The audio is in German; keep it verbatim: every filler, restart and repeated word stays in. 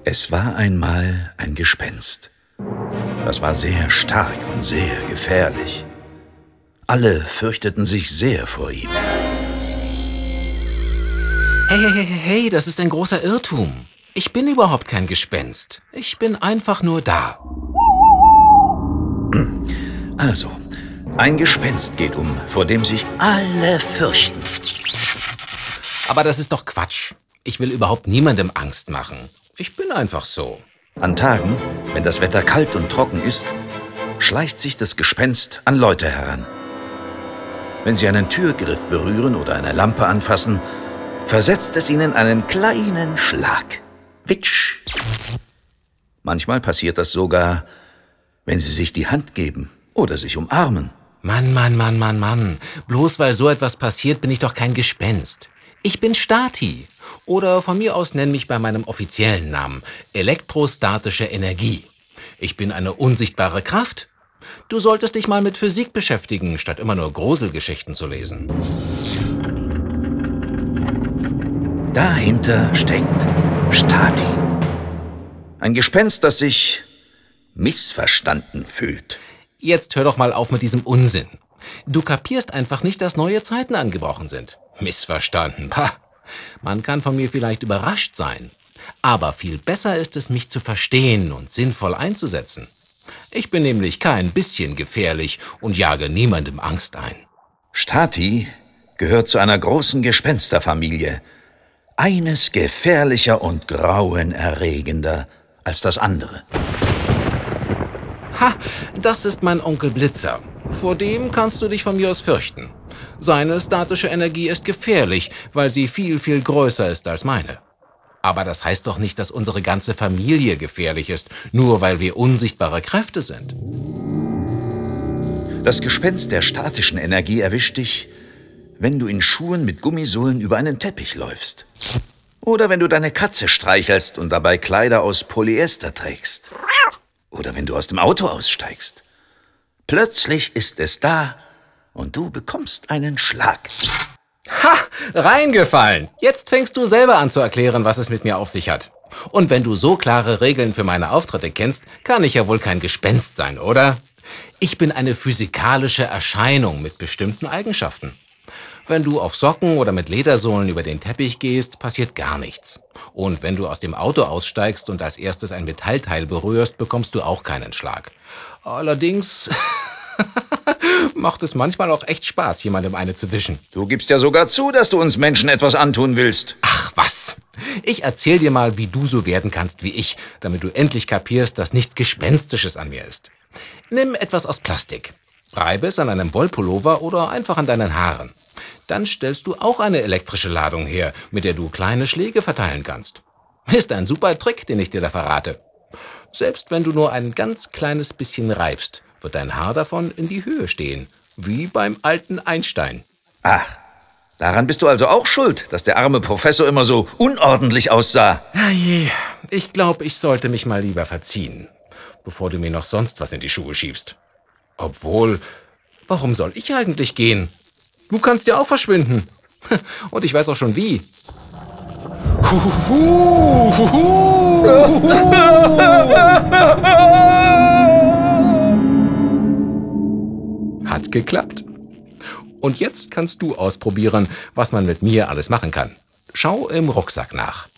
Es war einmal ein Gespenst. Das war sehr stark und sehr gefährlich. Alle fürchteten sich sehr vor ihm. Hey, hey, hey, hey, das ist ein großer Irrtum. Ich bin überhaupt kein Gespenst. Ich bin einfach nur da. Also, ein Gespenst geht um, vor dem sich alle fürchten. Aber das ist doch Quatsch. Ich will überhaupt niemandem Angst machen. Ich bin einfach so. An Tagen, wenn das Wetter kalt und trocken ist, schleicht sich das Gespenst an Leute heran. Wenn sie einen Türgriff berühren oder eine Lampe anfassen, versetzt es ihnen einen kleinen Schlag. Witsch! Manchmal passiert das sogar, wenn sie sich die Hand geben oder sich umarmen. Mann, Mann, Mann, Mann, Mann. Bloß weil so etwas passiert, bin ich doch kein Gespenst. Ich bin Stati. Oder von mir aus nenn mich bei meinem offiziellen Namen elektrostatische Energie. Ich bin eine unsichtbare Kraft. Du solltest dich mal mit Physik beschäftigen, statt immer nur Gruselgeschichten zu lesen. Dahinter steckt Stati. Ein Gespenst, das sich missverstanden fühlt. Jetzt hör doch mal auf mit diesem Unsinn. Du kapierst einfach nicht, dass neue Zeiten angebrochen sind. Missverstanden. Pah. Man kann von mir vielleicht überrascht sein. Aber viel besser ist es, mich zu verstehen und sinnvoll einzusetzen. Ich bin nämlich kein bisschen gefährlich und jage niemandem Angst ein. Stati gehört zu einer großen Gespensterfamilie. Eines gefährlicher und grauenerregender als das andere. Ha, das ist mein Onkel Blitzer. Vor dem kannst du dich von mir aus fürchten. Seine statische Energie ist gefährlich, weil sie viel, viel größer ist als meine. Aber das heißt doch nicht, dass unsere ganze Familie gefährlich ist, nur weil wir unsichtbare Kräfte sind. Das Gespenst der statischen Energie erwischt dich, wenn du in Schuhen mit Gummisohlen über einen Teppich läufst. Oder wenn du deine Katze streichelst und dabei Kleider aus Polyester trägst. Oder wenn du aus dem Auto aussteigst. Plötzlich ist es da und du bekommst einen Schlag. Ha! Reingefallen! Jetzt fängst du selber an zu erklären, was es mit mir auf sich hat. Und wenn du so klare Regeln für meine Auftritte kennst, kann ich ja wohl kein Gespenst sein, oder? Ich bin eine physikalische Erscheinung mit bestimmten Eigenschaften. Wenn du auf Socken oder mit Ledersohlen über den Teppich gehst, passiert gar nichts. Und wenn du aus dem Auto aussteigst und als erstes ein Metallteil berührst, bekommst du auch keinen Schlag. Allerdings macht es manchmal auch echt Spaß, jemandem eine zu wischen. Du gibst ja sogar zu, dass du uns Menschen etwas antun willst. Ach was! Ich erzähl dir mal, wie du so werden kannst wie ich, damit du endlich kapierst, dass nichts Gespenstisches an mir ist. Nimm etwas aus Plastik. Reibe es an einem Wollpullover oder einfach an deinen Haaren. Dann stellst du auch eine elektrische Ladung her, mit der du kleine Schläge verteilen kannst. Ist ein super Trick, den ich dir da verrate. Selbst wenn du nur ein ganz kleines bisschen reibst, wird dein Haar davon in die Höhe stehen, wie beim alten Einstein. Ach, daran bist du also auch schuld, dass der arme Professor immer so unordentlich aussah. Herrje, ich glaube, ich sollte mich mal lieber verziehen, bevor du mir noch sonst was in die Schuhe schiebst. Obwohl, warum soll ich eigentlich gehen? Du kannst ja auch verschwinden. Und ich weiß auch schon wie. Hat geklappt. Und jetzt kannst du ausprobieren, was man mit mir alles machen kann. Schau im Rucksack nach.